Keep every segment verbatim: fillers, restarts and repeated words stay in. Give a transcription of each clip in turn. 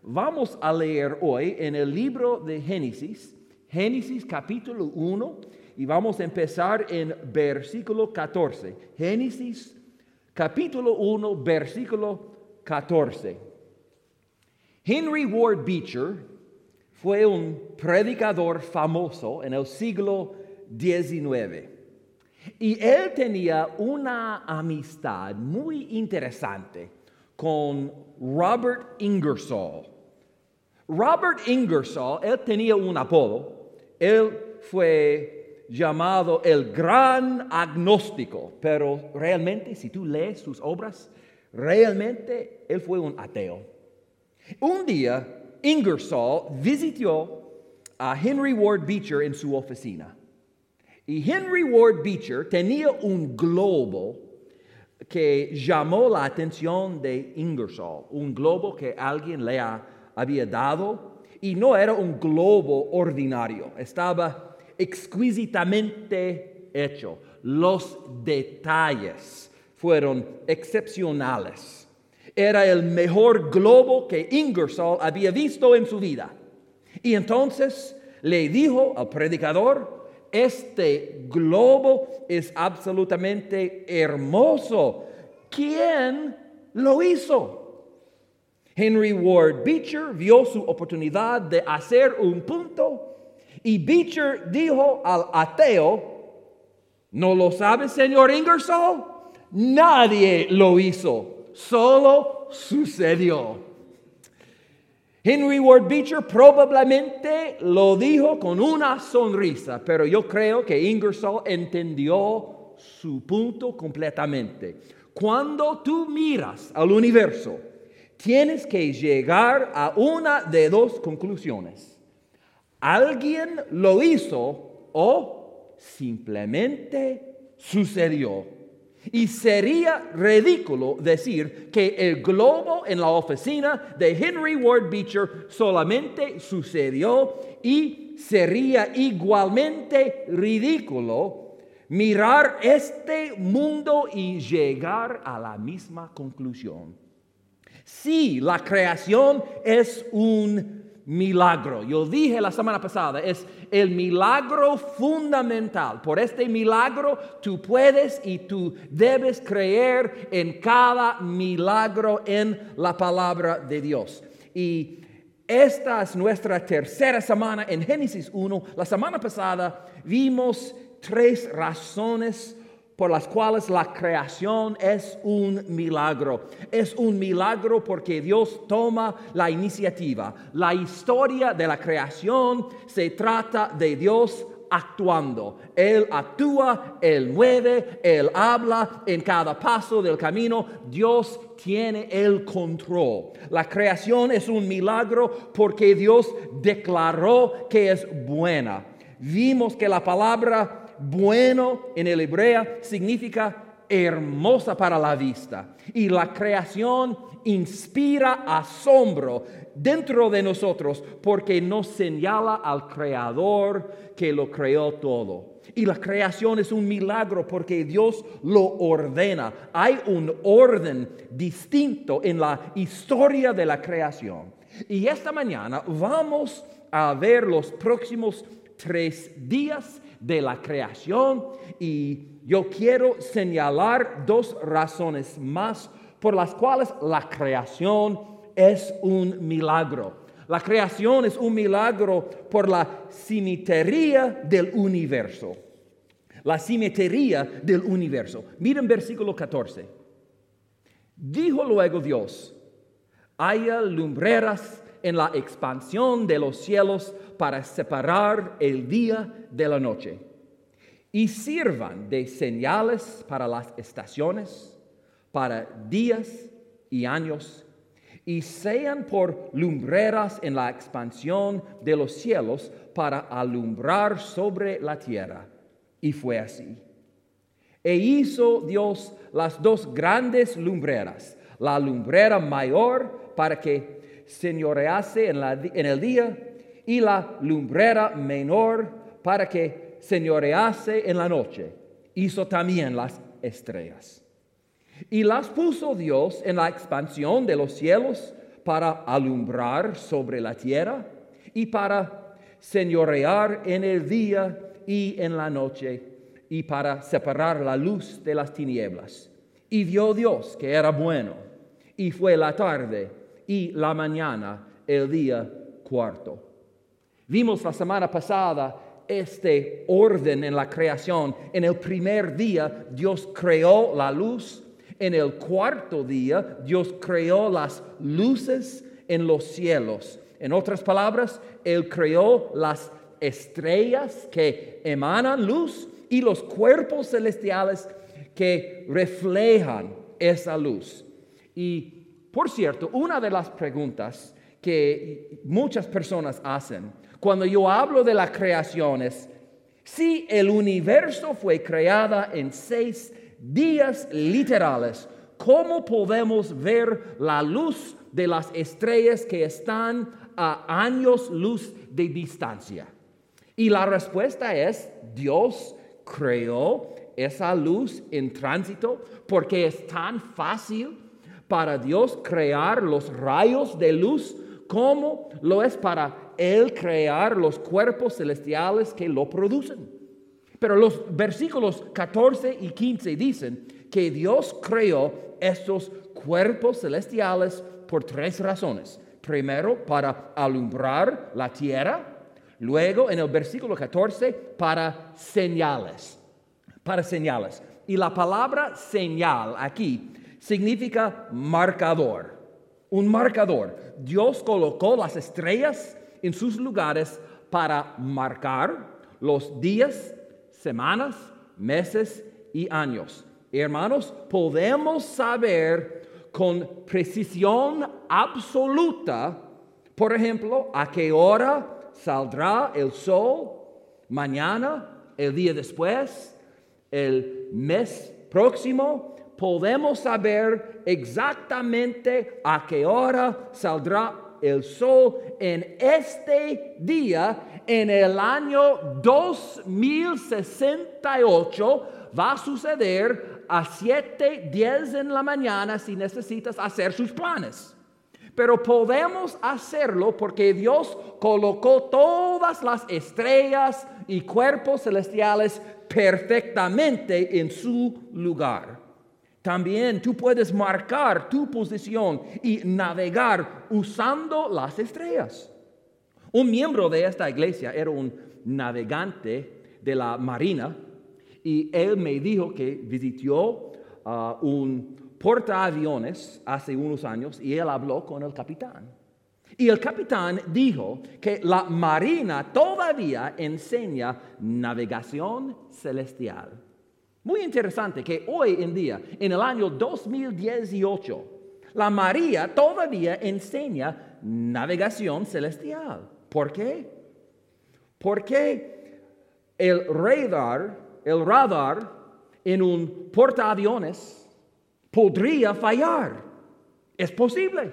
Vamos a leer hoy en el libro de Génesis, Génesis capítulo uno, y vamos a empezar en versículo catorce. Génesis capítulo uno, versículo catorce. Henry Ward Beecher fue un predicador famoso en el siglo diecinueve. Y él tenía una amistad muy interesante con Robert Ingersoll. Robert Ingersoll, él tenía un apodo. Él fue llamado el gran agnóstico, pero realmente, si tú lees sus obras, realmente él fue un ateo. Un día, Ingersoll visitó a Henry Ward Beecher en su oficina. Y Henry Ward Beecher tenía un globo que llamó la atención de Ingersoll, un globo que alguien le ha, había dado, y no era un globo ordinario, estaba exquisitamente hecho. Los detalles fueron excepcionales. Era el mejor globo que Ingersoll había visto en su vida. Y entonces le dijo al predicador: este globo es absolutamente hermoso. ¿Quién lo hizo? Henry Ward Beecher vio su oportunidad de hacer un punto y Beecher dijo al ateo: ¿no lo sabe, señor Ingersoll? Nadie lo hizo, solo sucedió. Henry Ward Beecher probablemente lo dijo con una sonrisa, pero yo creo que Ingersoll entendió su punto completamente. Cuando tú miras al universo, tienes que llegar a una de dos conclusiones. Alguien lo hizo o simplemente sucedió. Y sería ridículo decir que el globo en la oficina de Henry Ward Beecher solamente sucedió, y sería igualmente ridículo mirar este mundo y llegar a la misma conclusión. Sí, la creación es un milagro. Yo dije la semana pasada, es el milagro fundamental. Por este milagro tú puedes y tú debes creer en cada milagro en la palabra de Dios. Y esta es nuestra tercera semana en Génesis uno. La semana pasada vimos tres razones por las cuales la creación es un milagro. Es un milagro porque Dios toma la iniciativa. La historia de la creación se trata de Dios actuando. Él actúa, Él mueve, Él habla en cada paso del camino. Dios tiene el control. La creación es un milagro porque Dios declaró que es buena. Vimos que la palabra bueno en el hebreo significa hermosa para la vista, y la creación inspira asombro dentro de nosotros porque nos señala al Creador que lo creó todo. Y la creación es un milagro porque Dios lo ordena. Hay un orden distinto en la historia de la creación. Y esta mañana vamos a ver los próximos tres días de la creación, y yo quiero señalar dos razones más por las cuales la creación es un milagro. La creación es un milagro por la simetría del universo. La simetría del universo. Miren versículo catorce. Dijo luego Dios: haya lumbreras en la expansión de los cielos para separar el día de la noche, y sirvan de señales para las estaciones, para días y años, y sean por lumbreras en la expansión de los cielos para alumbrar sobre la tierra. Y fue así. E hizo Dios las dos grandes lumbreras, la lumbrera mayor para que señorease en, la, en el día, y la lumbrera menor para que señorease en la noche. Hizo también las estrellas. Y las puso Dios en la expansión de los cielos para alumbrar sobre la tierra y para señorear en el día y en la noche y para separar la luz de las tinieblas. Y vio Dios que era bueno, y fue la tarde y la mañana el día cuarto. Vimos la semana pasada este orden en la creación. En el primer día Dios creó la luz. En el cuarto día Dios creó las luces en los cielos. En otras palabras, Él creó las estrellas que emanan luz y los cuerpos celestiales que reflejan esa luz. Y, por cierto, una de las preguntas que muchas personas hacen cuando yo hablo de la creación es: si el universo fue creado en seis días literales, ¿cómo podemos ver la luz de las estrellas que están a años luz de distancia? Y la respuesta es: Dios creó esa luz en tránsito porque es tan fácil para Dios crear los rayos de luz como lo es para Él crear los cuerpos celestiales que lo producen. Pero los versículos catorce y quince dicen que Dios creó estos cuerpos celestiales por tres razones. Primero, para alumbrar la tierra. Luego, en el versículo catorce, para señales. Para señales. Y la palabra señal aquí significa marcador. Un marcador. Dios colocó las estrellas en sus lugares para marcar los días, semanas, meses y años. Hermanos, podemos saber con precisión absoluta, por ejemplo, a qué hora saldrá el sol mañana, el día después, el mes próximo. Podemos saber exactamente a qué hora saldrá el sol en este día. En el año dos mil sesenta y ocho va a suceder a siete diez en la mañana si necesitas hacer sus planes. Pero podemos hacerlo porque Dios colocó todas las estrellas y cuerpos celestiales perfectamente en su lugar. También tú puedes marcar tu posición y navegar usando las estrellas. Un miembro de esta iglesia era un navegante de la marina y él me dijo que visitó uh, un portaaviones hace unos años y él habló con el capitán. Y el capitán dijo que la marina todavía enseña navegación celestial. Muy interesante que hoy en día, en el año dos mil dieciocho, la marina todavía enseña navegación celestial. ¿Por qué? Porque el radar, el radar en un portaaviones podría fallar. Es posible.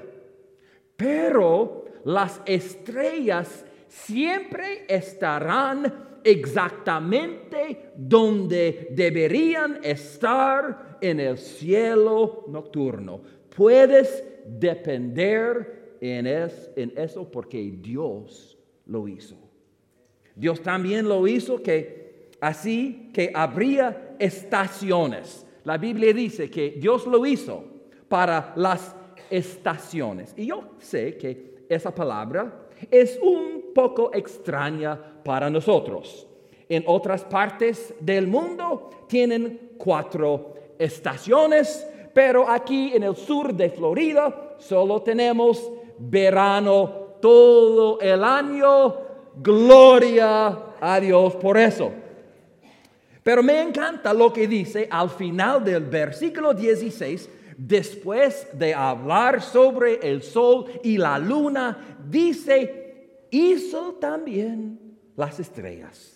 Pero las estrellas siempre estarán exactamente donde deberían estar en el cielo nocturno. Puedes depender en, es, en eso porque Dios lo hizo. Dios también lo hizo que así que habría estaciones. La Biblia dice que Dios lo hizo para las estaciones. Y yo sé que esa palabra es un poco extraña para nosotros. En otras partes del mundo tienen cuatro estaciones, pero aquí en el sur de Florida solo tenemos verano todo el año. Gloria a Dios por eso. Pero me encanta lo que dice al final del versículo dieciséis. Después de hablar sobre el sol y la luna, dice, hizo también las estrellas.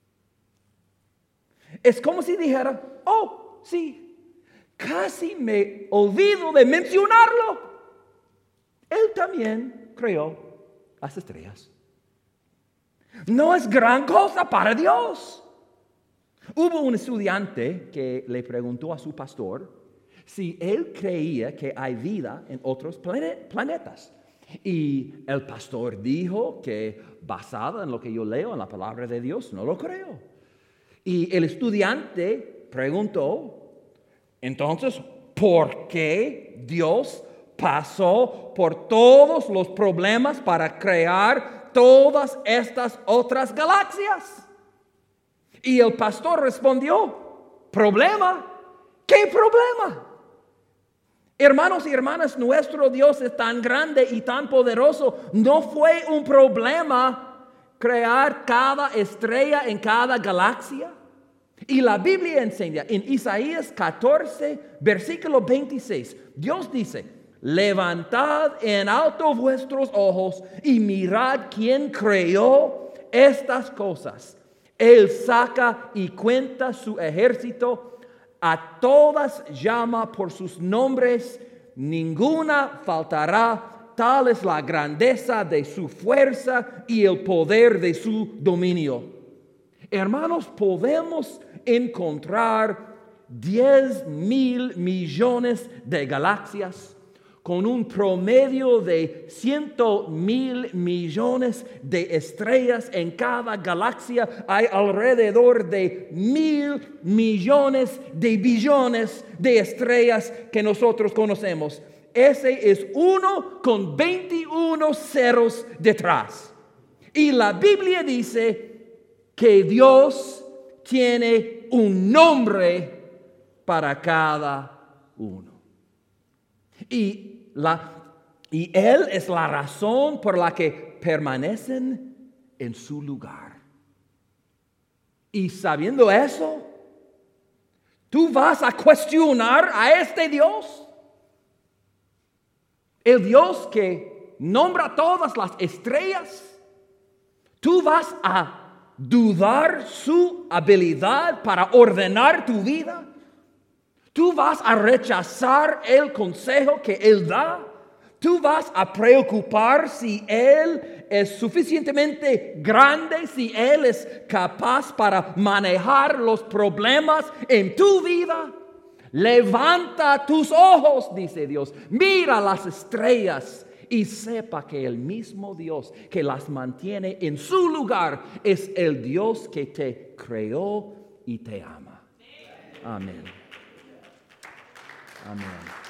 Es como si dijera, oh, sí, casi me olvido de mencionarlo. Él también creó las estrellas. No es gran cosa para Dios. Hubo un estudiante que le preguntó a su pastor si él creía que hay vida en otros planetas. Y el pastor dijo que basado en lo que yo leo en la palabra de Dios, no lo creo. Y el estudiante preguntó, entonces, ¿por qué Dios pasó por todos los problemas para crear todas estas otras galaxias? Y el pastor respondió, ¿problema? ¿Qué problema? Hermanos y hermanas, nuestro Dios es tan grande y tan poderoso. No fue un problema crear cada estrella en cada galaxia. Y la Biblia enseña en Isaías catorce, versículo veintiséis, Dios dice, levantad en alto vuestros ojos y mirad quién creó estas cosas. Él saca y cuenta su ejército, a todas llama por sus nombres, ninguna faltará, tal es la grandeza de su fuerza y el poder de su dominio. Hermanos, podemos encontrar diez mil millones de galaxias con un promedio de ciento mil millones de estrellas en cada galaxia. Hay alrededor de mil millones de billones de estrellas que nosotros conocemos. Ese es uno con veintiuno ceros detrás. Y la Biblia dice que Dios tiene un nombre para cada uno. Y La, y Él es la razón por la que permanecen en su lugar. Y sabiendo eso, ¿tú vas a cuestionar a este Dios? El Dios que nombra todas las estrellas. ¿Tú vas a dudar su habilidad para ordenar tu vida? ¿Tú vas a rechazar el consejo que Él da? ¿Tú vas a preocupar si Él es suficientemente grande, si Él es capaz para manejar los problemas en tu vida? Levanta tus ojos, dice Dios, mira las estrellas y sepa que el mismo Dios que las mantiene en su lugar es el Dios que te creó y te ama. Amén. Amén.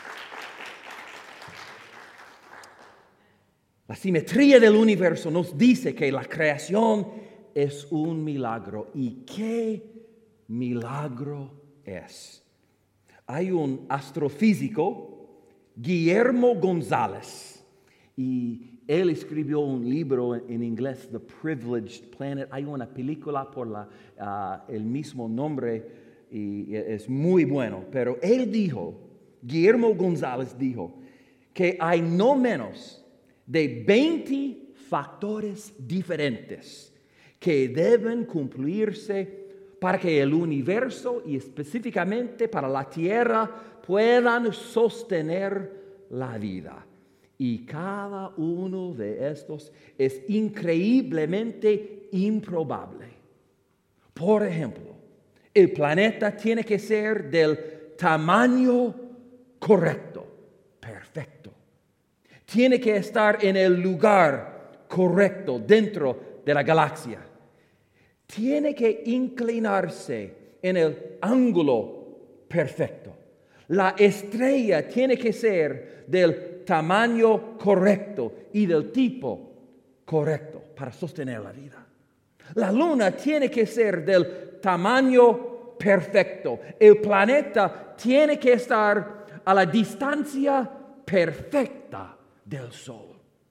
La simetría del universo nos dice que la creación es un milagro. ¿Y qué milagro es? Hay un astrofísico, Guillermo González, y él escribió un libro en inglés, The Privileged Planet. Hay una película por la, uh, el mismo nombre y es muy bueno. Pero él dijo, Guillermo González dijo que hay no menos de veinte factores diferentes que deben cumplirse para que el universo y específicamente para la Tierra puedan sostener la vida. Y cada uno de estos es increíblemente improbable. Por ejemplo, el planeta tiene que ser del tamaño correcto, perfecto. Tiene que estar en el lugar correcto dentro de la galaxia. Tiene que inclinarse en el ángulo perfecto. La estrella tiene que ser del tamaño correcto y del tipo correcto para sostener la vida. La luna tiene que ser del tamaño perfecto. El planeta tiene que estar a la distancia perfecta del Sol.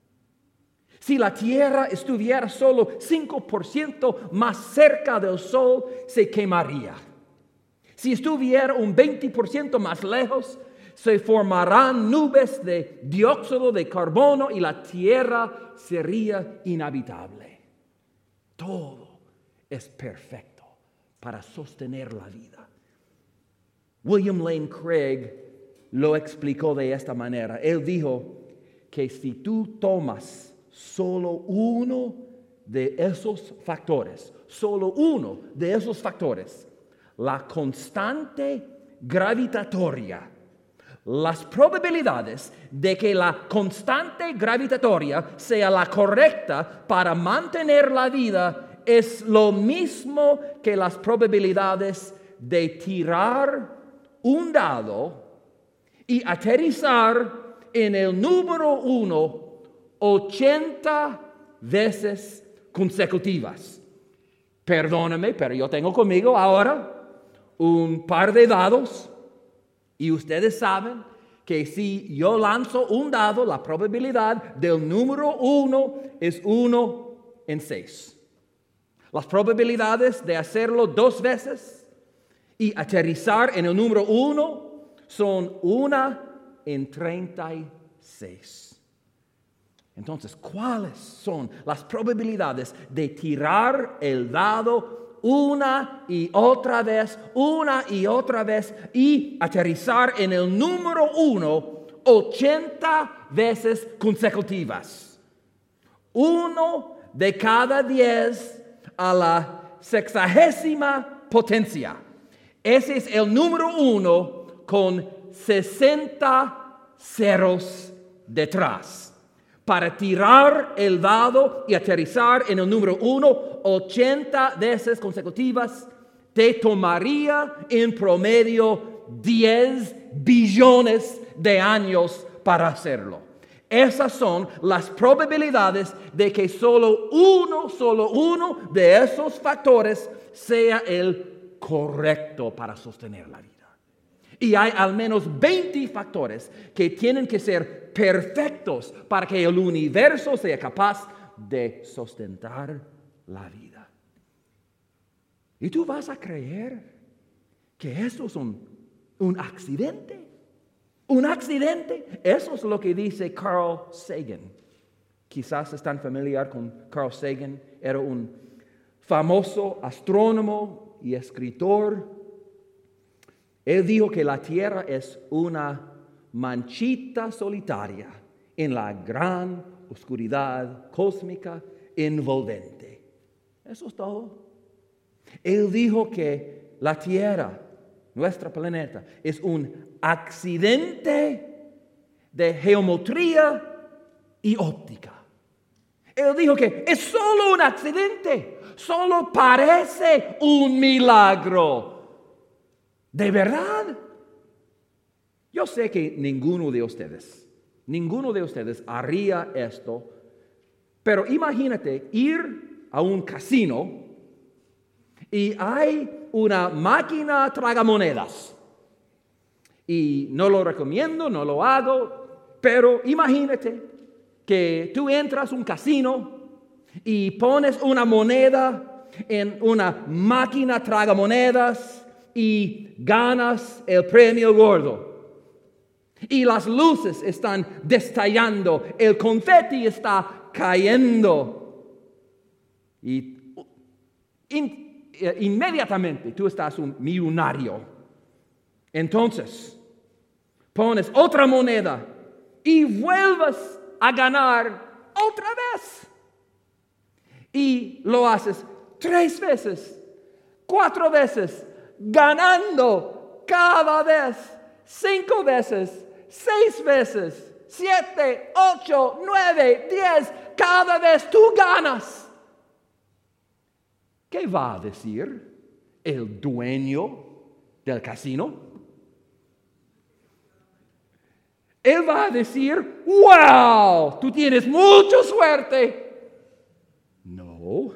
Si la Tierra estuviera solo cinco por ciento más cerca del Sol, se quemaría. Si estuviera un veinte por ciento más lejos, se formarán nubes de dióxido de carbono y la Tierra sería inhabitable. Todo es perfecto para sostener la vida. William Lane Craig lo explicó de esta manera. Él dijo que si tú tomas solo uno de esos factores, solo uno de esos factores, la constante gravitatoria las probabilidades de que la constante gravitatoria sea la correcta para mantener la vida es lo mismo que las probabilidades de tirar un dado y aterrizar en el número uno ochenta veces consecutivas. Perdóname, pero yo tengo conmigo ahora un par de dados. Y ustedes saben que si yo lanzo un dado, la probabilidad del número uno es uno en seis. Las probabilidades de hacerlo dos veces y aterrizar en el número uno son una en treinta y seis. Entonces, ¿cuáles son las probabilidades de tirar el dado una y otra vez, una y otra vez, y aterrizar en el número uno ochenta veces consecutivas? Uno de cada diez a la sexagésima potencia. Ese es el número uno con sesenta ceros detrás. Para tirar el dado y aterrizar en el número uno ochenta veces consecutivas, te tomaría en promedio diez billones de años para hacerlo. Esas son las probabilidades de que solo uno, solo uno de esos factores sea el correcto para sostener la vida. Y hay al menos veinte factores que tienen que ser perfectos para que el universo sea capaz de sustentar la vida. ¿Y tú vas a creer que eso es un, un accidente? ¿Un accidente? Eso es lo que dice Carl Sagan. Quizás están familiar con Carl Sagan. Era un famoso astrónomo y escritor. Él dijo que la Tierra es una manchita solitaria en la gran oscuridad cósmica envolvente. Eso es todo. Él dijo que la Tierra, nuestro planeta, es un accidente de geometría y óptica. Él dijo que es solo un accidente, solo parece un milagro. ¿De verdad? Yo sé que ninguno de ustedes, ninguno de ustedes haría esto, pero imagínate ir a un casino y hay una máquina tragamonedas. Y no lo recomiendo, no lo hago, pero imagínate que tú entras a un casino y pones una moneda en una máquina tragamonedas y ganas el premio gordo. Y las luces están destallando, el confeti está cayendo. Y in, inmediatamente tú estás un millonario. Entonces, pones otra moneda y vuelves a ganar otra vez. Y lo haces tres veces, cuatro veces, ganando cada vez, cinco veces, seis veces, siete, ocho, nueve, diez, cada vez tú ganas. ¿Qué va a decir el dueño del casino? Él va a decir, wow, tú tienes mucha suerte. No.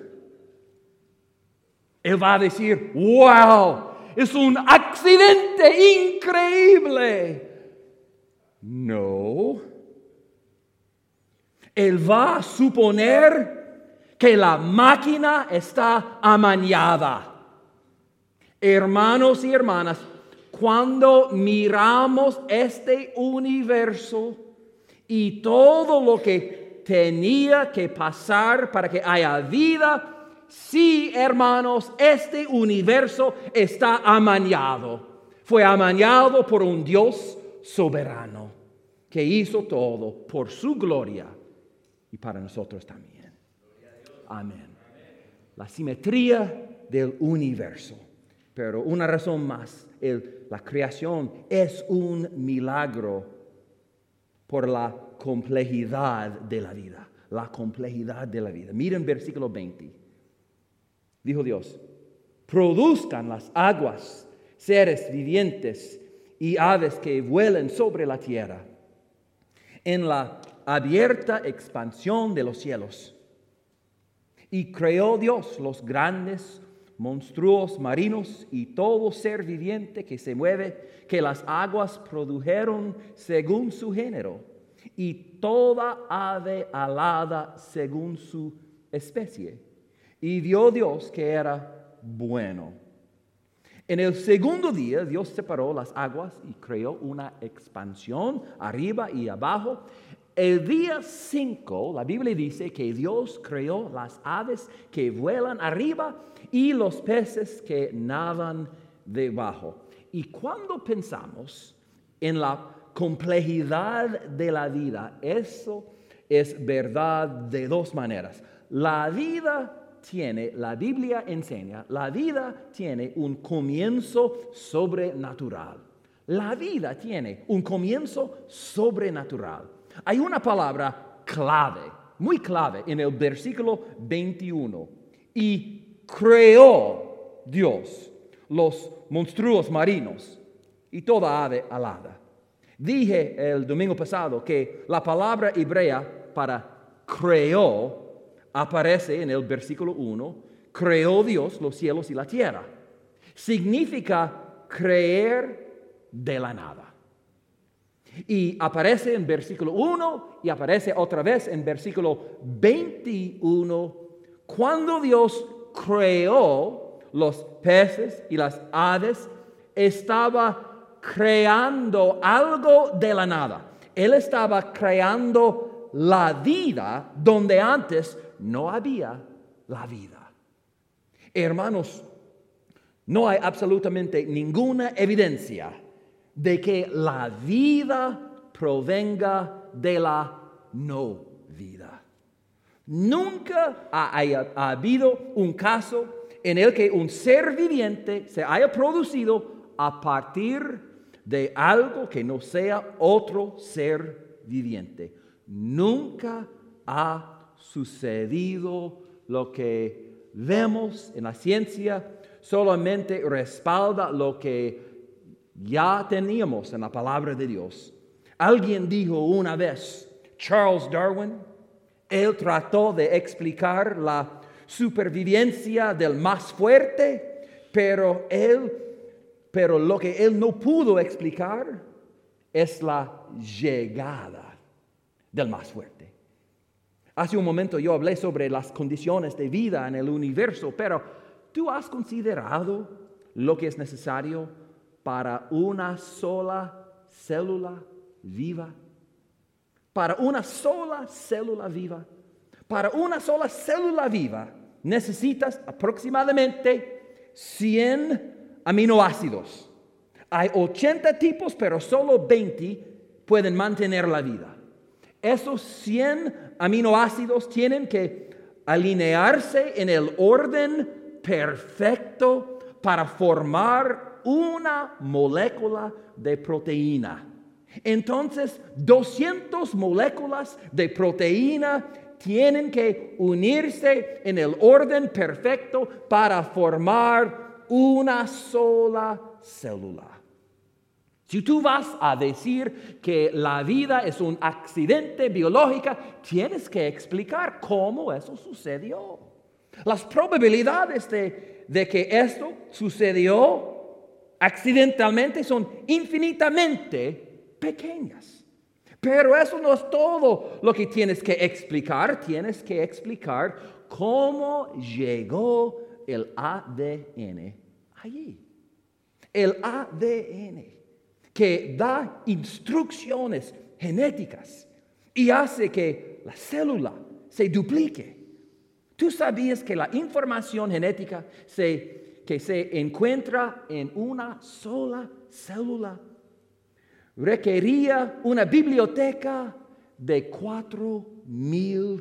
Él va a decir, wow, es un accidente increíble. No. Él va a suponer que la máquina está amañada. Hermanos y hermanas, cuando miramos este universo y todo lo que tenía que pasar para que haya vida, sí, hermanos, este universo está amañado. Fue amañado por un Dios soberano que hizo todo por su gloria y para nosotros también. Amén. La simetría del universo. Pero una razón más, el, la creación es un milagro por la complejidad de la vida. La complejidad de la vida. Miren versículo veinte. Dijo Dios, produzcan las aguas seres vivientes y aves que vuelen sobre la tierra, en la abierta expansión de los cielos. Y creó Dios los grandes monstruos marinos y todo ser viviente que se mueve, que las aguas produjeron según su género, y toda ave alada según su especie. Y vio Dios que era bueno. En el segundo día Dios separó las aguas y creó una expansión arriba y abajo. El día cinco, la Biblia dice que Dios creó las aves que vuelan arriba y los peces que nadan debajo. Y cuando pensamos en la complejidad de la vida, eso es verdad de dos maneras. La vida tiene, la Biblia enseña, la vida tiene un comienzo sobrenatural. La vida tiene un comienzo sobrenatural. Hay una palabra clave, muy clave en el versículo veintiuno. Y creó Dios los monstruos marinos y toda ave alada. Dije el domingo pasado que la palabra hebrea para creó aparece en el versículo uno. Creó Dios los cielos y la tierra. Significa creer de la nada. Y aparece en versículo uno y aparece otra vez en versículo veintiuno. Cuando Dios creó los peces y las aves, estaba creando algo de la nada. Él estaba creando la vida donde antes no había la vida. Hermanos, no hay absolutamente ninguna evidencia de que la vida provenga de la no vida. Nunca ha, haya, ha habido un caso en el que un ser viviente se haya producido a partir de algo que no sea otro ser viviente. Nunca ha sucedido. Lo que vemos en la ciencia solamente respalda lo que ya teníamos en la palabra de Dios. Alguien dijo una vez, Charles Darwin, él trató de explicar la supervivencia del más fuerte, pero él, pero lo que él no pudo explicar es la llegada del más fuerte. Hace un momento yo hablé sobre las condiciones de vida en el universo, pero ¿tú has considerado lo que es necesario para una sola célula viva? Para una sola célula viva. Para una sola célula viva necesitas aproximadamente cien aminoácidos. Hay ochenta tipos, pero solo veinte pueden mantener la vida. Esos cien aminoácidos tienen que alinearse en el orden perfecto para formar una molécula de proteína. Entonces, doscientas moléculas de proteína tienen que unirse en el orden perfecto para formar una sola célula. Si tú vas a decir que la vida es un accidente biológico, tienes que explicar cómo eso sucedió. Las probabilidades de, de que esto sucedió accidentalmente son infinitamente pequeñas. Pero eso no es todo lo que tienes que explicar. Tienes que explicar cómo llegó el A D N allí. El A D N que da instrucciones genéticas y hace que la célula se duplique. ¿Tú sabías que la información genética se, que se encuentra en una sola célula requería una biblioteca de cuatro mil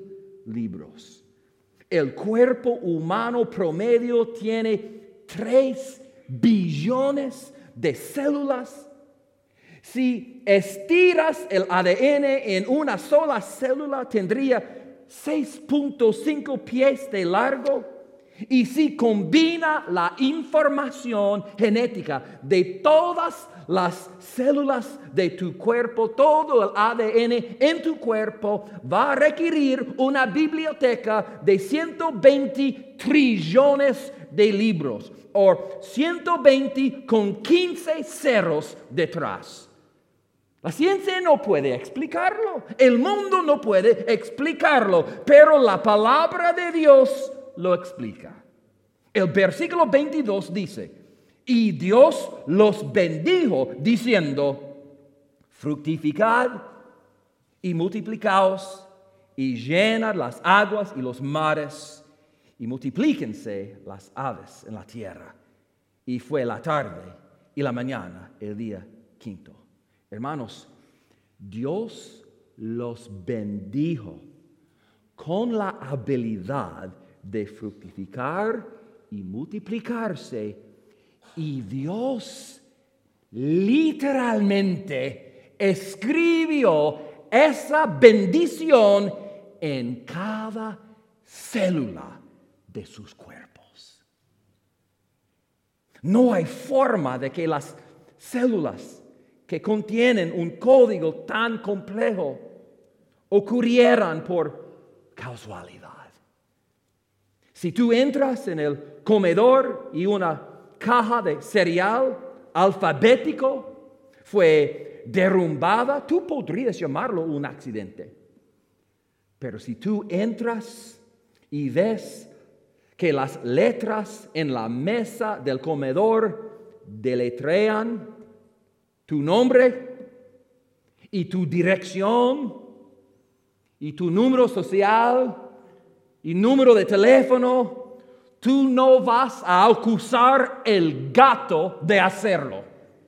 libros? El cuerpo humano promedio tiene tres billones de células. Si estiras el A D N en una sola célula, tendría seis punto cinco pies de largo. Y si combina la información genética de todas las células de tu cuerpo, todo el A D N en tu cuerpo, va a requerir una biblioteca de ciento veinte trillones de libros, o ciento veinte con quince ceros detrás. La ciencia no puede explicarlo, el mundo no puede explicarlo, pero la palabra de Dios lo explica. El versículo veintidós dice: y Dios los bendijo diciendo: fructificad y multiplicaos y llenad las aguas y los mares y multiplíquense las aves en la tierra. Y fue la tarde y la mañana el día quinto. Hermanos, Dios los bendijo con la habilidad de fructificar y multiplicarse, y Dios literalmente escribió esa bendición en cada célula de sus cuerpos. No hay forma de que las células que contienen un código tan complejo ocurrieran por casualidad. Si tú entras en el comedor y una caja de cereal alfabético fue derrumbada, tú podrías llamarlo un accidente. Pero si tú entras y ves que las letras en la mesa del comedor deletrean tu nombre y tu dirección y tu número social y número de teléfono, tú no vas a acusar el gato de hacerlo.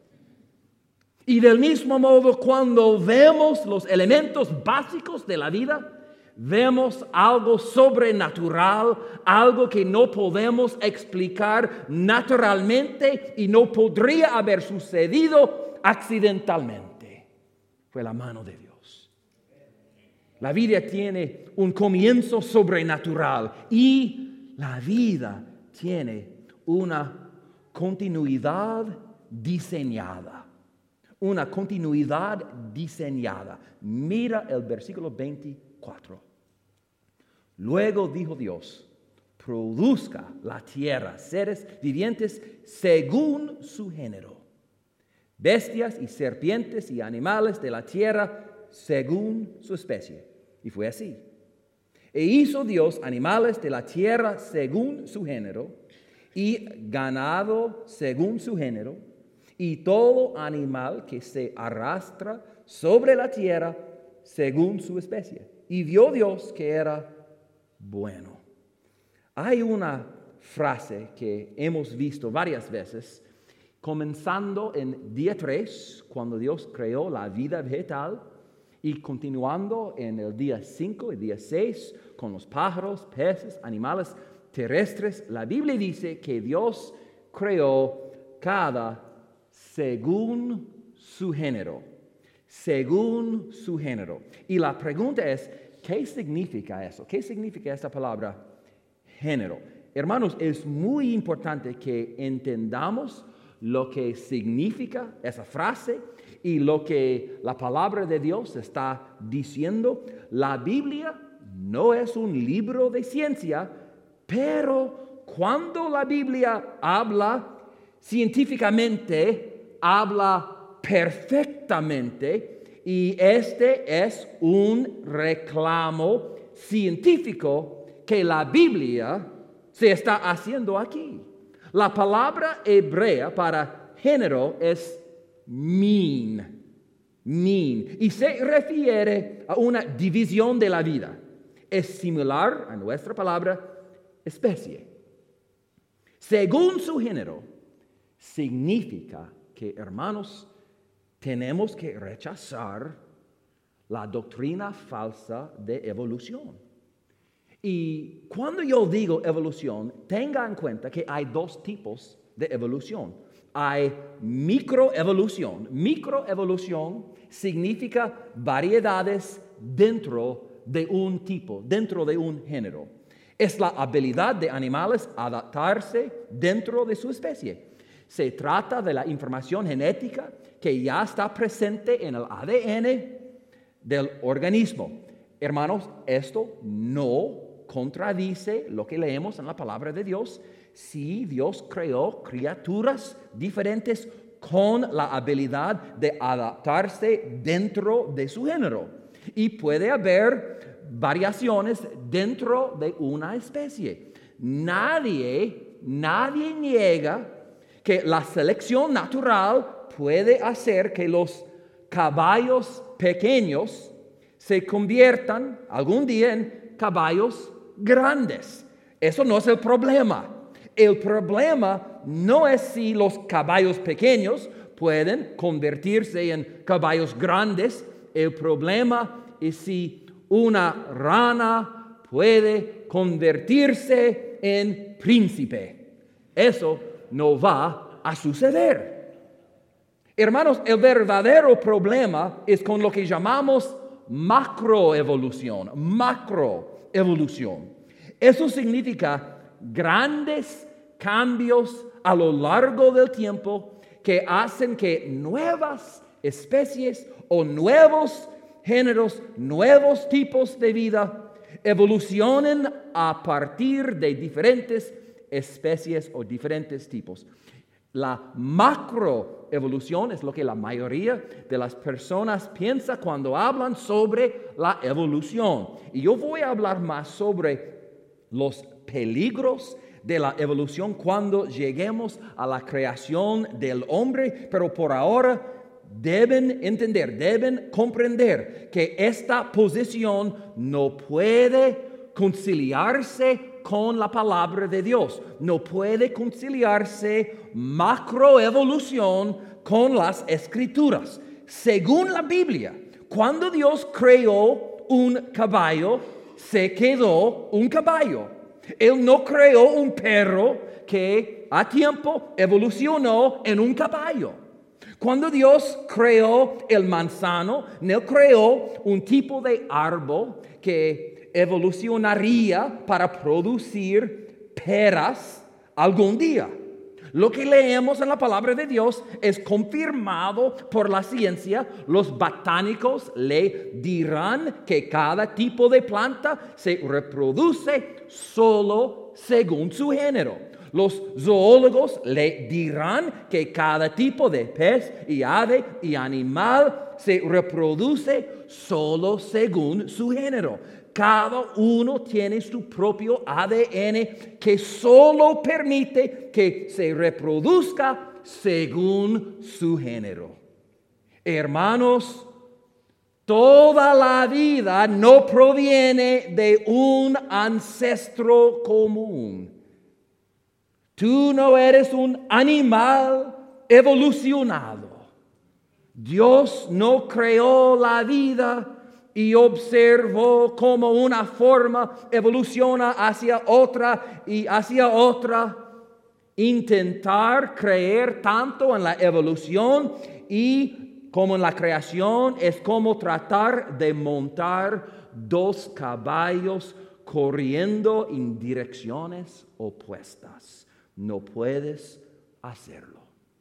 Y del mismo modo, cuando vemos los elementos básicos de la vida, vemos algo sobrenatural, algo que no podemos explicar naturalmente y no podría haber sucedido accidentalmente. Fue la mano de Dios. La vida tiene un comienzo sobrenatural y la vida tiene una continuidad diseñada. Una continuidad diseñada. Mira el versículo veinticuatro. Luego dijo Dios: produzca la tierra seres vivientes según su género, bestias y serpientes y animales de la tierra según su especie. Y fue así. E hizo Dios animales de la tierra según su género, y ganado según su género, y todo animal que se arrastra sobre la tierra según su especie. Y vio Dios que era bueno. Hay una frase que hemos visto varias veces, comenzando en día tres, cuando Dios creó la vida vegetal, y continuando en el día cinco y día seis, con los pájaros, peces, animales terrestres. La Biblia dice que Dios creó cada según su género, según su género. Y la pregunta es, ¿qué significa eso? ¿Qué significa esta palabra género? Hermanos, es muy importante que entendamos lo que significa esa frase y lo que la palabra de Dios está diciendo. La Biblia no es un libro de ciencia, pero cuando la Biblia habla científicamente, habla perfectamente, y este es un reclamo científico que la Biblia se está haciendo aquí. La palabra hebrea para género es min, min, y se refiere a una división de la vida. Es similar a nuestra palabra especie. Según su género, significa que, hermanos, tenemos que rechazar la doctrina falsa de evolución. Y cuando yo digo evolución, tenga en cuenta que hay dos tipos de evolución. Hay microevolución. Microevolución significa variedades dentro de un tipo, dentro de un género. Es la habilidad de animales a adaptarse dentro de su especie. Se trata de la información genética que ya está presente en el A D N del organismo. Hermanos, esto no contradice lo que leemos en la palabra de Dios. Sí, Dios creó criaturas diferentes con la habilidad de adaptarse dentro de su género. Y puede haber variaciones dentro de una especie. Nadie, nadie niega que la selección natural puede hacer que los caballos pequeños se conviertan algún día en caballos grandes. Eso no es el problema. El problema no es si los caballos pequeños pueden convertirse en caballos grandes. El problema es si una rana puede convertirse en príncipe. Eso no va a suceder. Hermanos, el verdadero problema es con lo que llamamos macroevolución. Macroevolución. Eso significa grandes cambios a lo largo del tiempo que hacen que nuevas especies o nuevos géneros, nuevos tipos de vida evolucionen a partir de diferentes especies o diferentes tipos. La macroevolución es lo que la mayoría de las personas piensa cuando hablan sobre la evolución. Y yo voy a hablar más sobre los peligros de la evolución cuando lleguemos a la creación del hombre, pero por ahora deben entender, deben comprender que esta posición no puede conciliarse con la palabra de Dios. No puede conciliarse macroevolución con las escrituras. Según la Biblia, cuando Dios creó un caballo, se quedó un caballo. Él no creó un perro que a tiempo evolucionó en un caballo. Cuando Dios creó el manzano, no creó un tipo de árbol que evolucionaría para producir peras algún día. Lo que leemos en la palabra de Dios es confirmado por la ciencia. Los botánicos le dirán que cada tipo de planta se reproduce solo según su género. Los zoólogos le dirán que cada tipo de pez y ave y animal se reproduce solo según su género. Cada uno tiene su propio A D N que solo permite que se reproduzca según su género. Hermanos, toda la vida no proviene de un ancestro común. Tú no eres un animal evolucionado. Dios no creó la vida y observó cómo una forma evoluciona hacia otra y hacia otra. Intentar creer tanto en la evolución y como en la creación es como tratar de montar dos caballos corriendo en direcciones opuestas. No puedes hacerlo.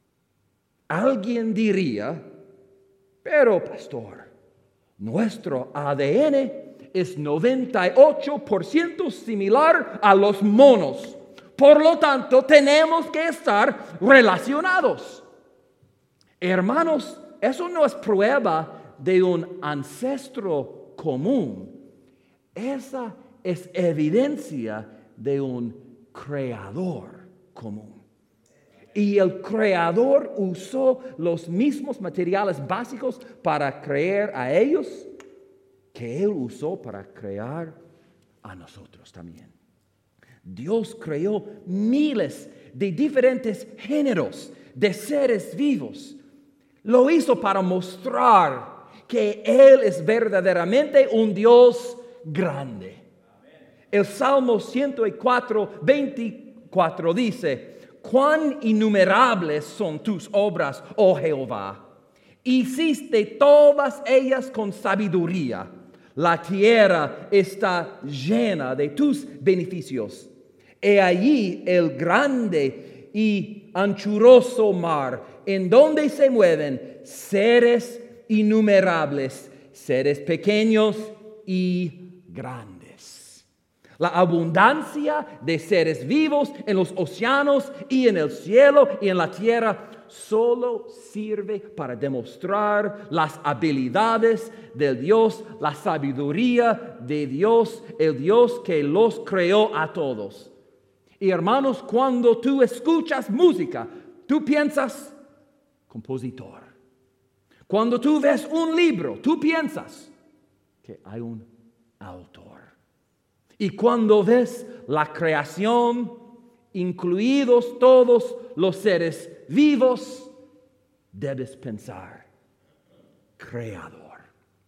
Alguien diría, pero pastor, nuestro A D N es noventa y ocho por ciento similar a los monos. Por lo tanto, tenemos que estar relacionados. Hermanos, eso no es prueba de un ancestro común. Esa es evidencia de un creador común. Y el creador usó los mismos materiales básicos para crear a ellos que él usó para crear a nosotros también. Dios creó miles de diferentes géneros de seres vivos. Lo hizo para mostrar que Él es verdaderamente un Dios grande. El Salmo ciento cuatro, veinticuatro dice: cuán innumerables son tus obras, oh Jehová. Hiciste todas ellas con sabiduría. La tierra está llena de tus beneficios. He allí el grande y anchuroso mar, en donde se mueven seres innumerables, seres pequeños y grandes. La abundancia de seres vivos en los océanos y en el cielo y en la tierra solo sirve para demostrar las habilidades del Dios, la sabiduría de Dios, el Dios que los creó a todos. Y hermanos, cuando tú escuchas música, tú piensas compositor. Cuando tú ves un libro, tú piensas que hay un autor. Y cuando ves la creación, incluidos todos los seres vivos, debes pensar, creador.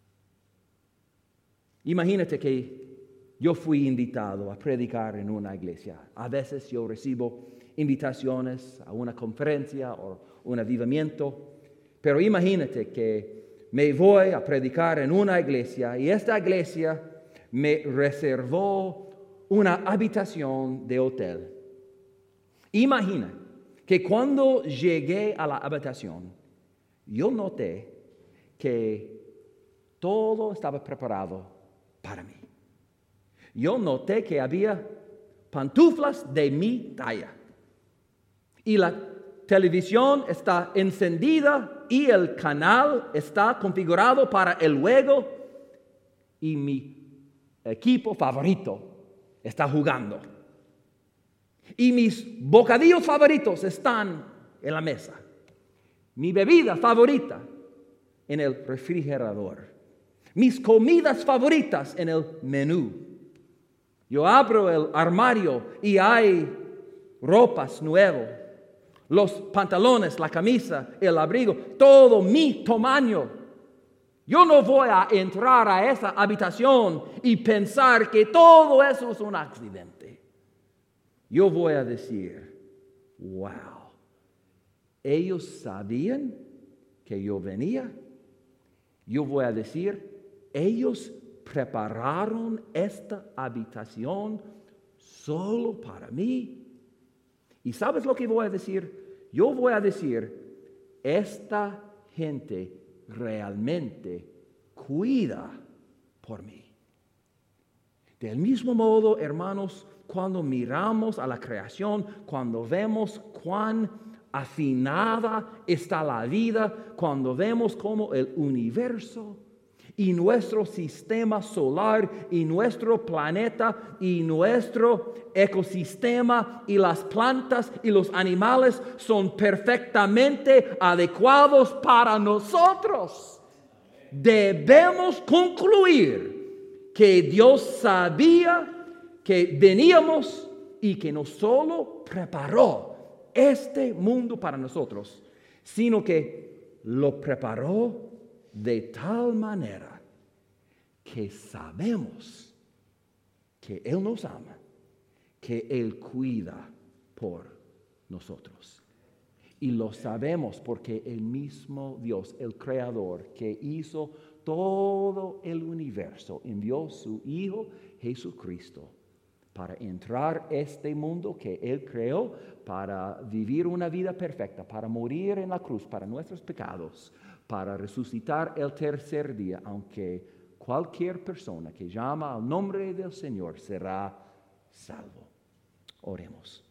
Imagínate que yo fui invitado a predicar en una iglesia. A veces yo recibo invitaciones a una conferencia o un avivamiento, pero imagínate que me voy a predicar en una iglesia y esta iglesia me reservó una habitación de hotel. Imagina que cuando llegué a la habitación, yo noté que todo estaba preparado para mí. Yo noté que había pantuflas de mi talla. Y la televisión está encendida y el canal está configurado para el juego. Y mi equipo favorito está jugando. Y mis bocadillos favoritos están en la mesa. Mi bebida favorita en el refrigerador. Mis comidas favoritas en el menú. Yo abro el armario y hay ropas nuevas. Los pantalones, la camisa, el abrigo, todo mi tamaño. Yo no voy a entrar a esa habitación y pensar que todo eso es un accidente. Yo voy a decir, wow, ellos sabían que yo venía. Yo voy a decir, ellos prepararon esta habitación solo para mí. ¿Y sabes lo que voy a decir? Yo voy a decir, esta gente realmente cuida por mí. Del mismo modo, hermanos, cuando miramos a la creación, cuando vemos cuán afinada está la vida, cuando vemos cómo el universo y nuestro sistema solar y nuestro planeta y nuestro ecosistema y las plantas y los animales son perfectamente adecuados para nosotros, debemos concluir que Dios sabía que veníamos y que no solo preparó este mundo para nosotros, sino que lo preparó de tal manera que sabemos que Él nos ama, que Él cuida por nosotros. Y lo sabemos porque el mismo Dios, el Creador, que hizo todo el universo, envió su Hijo Jesucristo para entrar a este mundo que Él creó, para vivir una vida perfecta, para morir en la cruz para nuestros pecados, para resucitar el tercer día, aunque cualquier persona que llama al nombre del Señor será salvo. Oremos.